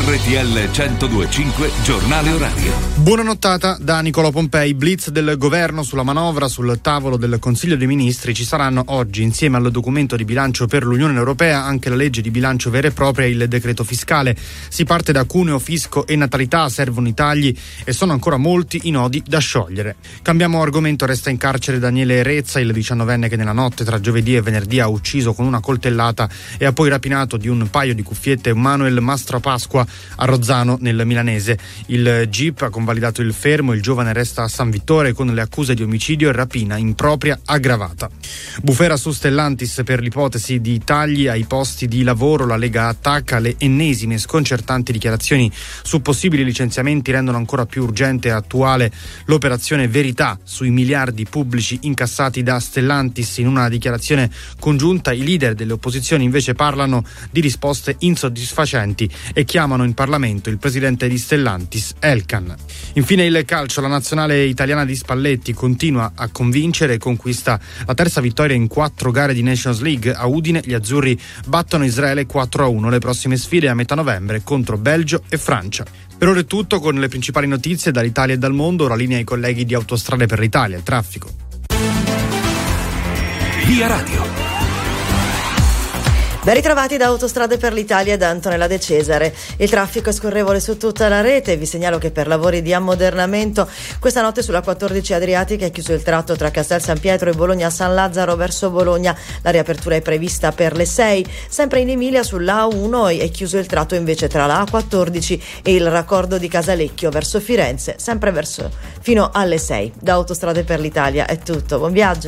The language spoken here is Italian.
RTL 102.5 Giornale Orario. Buona nottata da Nicolò Pompei. Blitz del governo sulla manovra. Sul tavolo del Consiglio dei Ministri ci saranno oggi, insieme al documento di bilancio per l'Unione Europea, anche la legge di bilancio vera e propria e il decreto fiscale. Si parte da cuneo, fisco e natalità, servono i tagli e sono ancora molti i nodi da sciogliere. Cambiamo argomento. Resta in carcere Daniele Rezza, il 19enne che nella notte tra giovedì e venerdì ha ucciso con una coltellata e ha poi rapinato di un paio di cuffiette Manuel Mastrapasqua a Rozzano nel milanese. Il GIP ha convalidato il fermo, il giovane resta a San Vittore con le accuse di omicidio e rapina impropria aggravata. Bufera su Stellantis per l'ipotesi di tagli ai posti di lavoro. La Lega attacca. Le ennesime sconcertanti dichiarazioni su possibili licenziamenti rendono ancora più urgente e attuale l'operazione Verità sui miliardi pubblici incassati da Stellantis. In una dichiarazione congiunta i leader delle opposizioni invece parlano di risposte insoddisfacenti e chiamano in Parlamento il presidente di Stellantis, Elkann. Infine il calcio. La nazionale italiana di Spalletti continua a convincere e conquista la terza vittoria in 4 gare di Nations League. A Udine gli azzurri battono Israele 4-1. Le prossime sfide a metà novembre contro Belgio e Francia. Per ora è tutto con le principali notizie dall'Italia e dal mondo. Ora linea ai colleghi di Autostrade per l'Italia, il traffico. Via Radio. Ben ritrovati da Autostrade per l'Italia da Antonella De Cesare. Il traffico è scorrevole su tutta la rete. Vi segnalo che per lavori di ammodernamento questa notte sulla 14 Adriatica è chiuso il tratto tra Castel San Pietro e Bologna San Lazzaro verso Bologna. La riapertura è prevista per le 6. Sempre in Emilia sulla A1 è chiuso il tratto invece tra la A14 e il raccordo di Casalecchio verso Firenze, sempre fino alle 6. Da Autostrade per l'Italia è tutto. Buon viaggio.